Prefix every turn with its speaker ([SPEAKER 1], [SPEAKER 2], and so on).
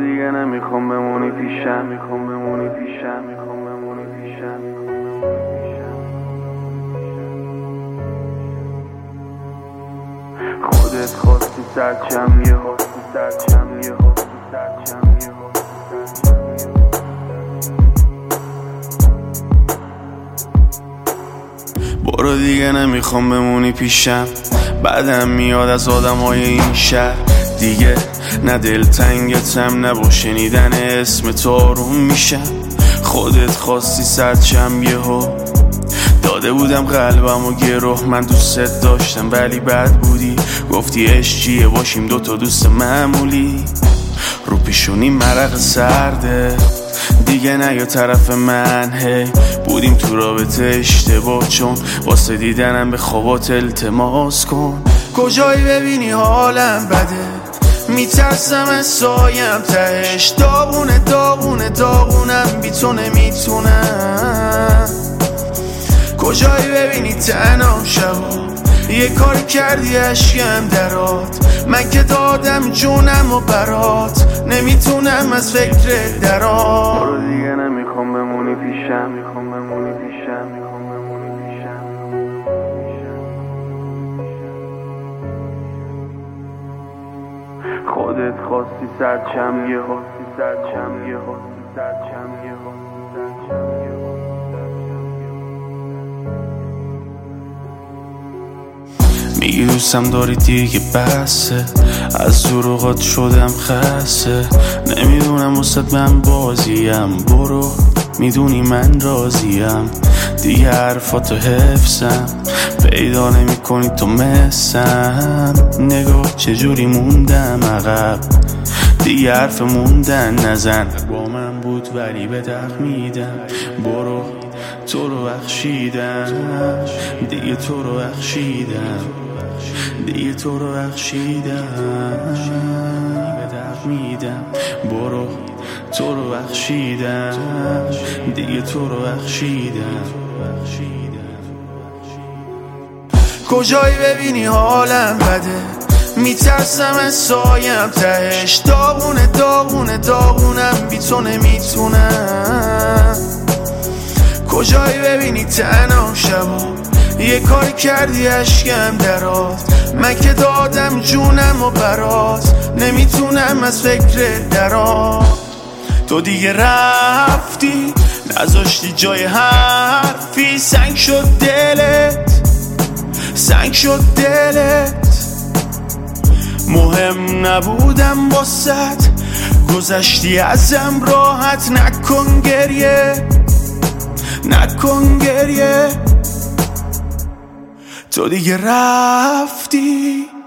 [SPEAKER 1] دیگه نمیخوام بمونی پیشم، میخوام بمونی پیشم، میخوام بمونی پیشم. خودت خواستی سرچم یه خواستی سرچم یه خواستی سرچم یه برو دیگه نمیخوام بمونی پیشم، بعدم میاد از آدمای این شهر دیگه نه دلتنگتم نه با شنیدن اسم تو آروم میشم. خودت خواستی سرچم یهو داده بودم قلبم و گروه، من دوست داشتم ولی بد بودی، گفتی عشقیه باشیم دوتا دوست معمولی. رو پیشونی مرق سرده دیگه نیا طرف من، هی بودیم تو رابطه اشتباه چون واسه دیدنم به خوابات التماس کن. کجایی ببینی حالم بده میترسم از سایم تهش، داغونه داغونه داغونم بی تو نمیتونم. کجایی ببینی تنها شبا یه کاری کردی عشقم درات، من که دادم جونم و برات نمیتونم از فکر درات. برو دیگه نمیخوام بمونی پیشم، میخوام بمونی پیشم، میخوام بمونی پیشم. خودت خواستی سرچم یه خواستی سرچم یه خواستی سرچم یه خواستی سرچم یه میگی دوستم داری دیگه بسه، از دروغات شدم خسته، نمیدونم وسط من بازیم، برو میدونی من راضیم، دیگه حرفاتو حفظم پیدا نمی کنی تو مثم، نگاه چجوری موندم عقب، دیگه حرف موندن نزن، با من بود ولی به دق میدم، برو تو رو بخشیدم، دیگه تو رو بخشیدم، دیگه تو رو بخشیدم، به دق میدم، برو تو رو بخشیدم، دیگه تو رو بخشیدم. کجایی ببینی حالم بده میترسم از سایم تهش، داغونه داغونه داغونم بی تو نمیتونم. کجایی ببینی تنها شبا یه کاری کردی عشقم درات، من که دادم جونم و برات نمیتونم از فکر درات. تو دیگه رفتی نذاشتی جای حرفی، سنگ شد دلت سنگ شد دلت، مهم نبودم باست گذشتی ازم راحت، نکن گریه نکن گریه. تو دیگه رفتی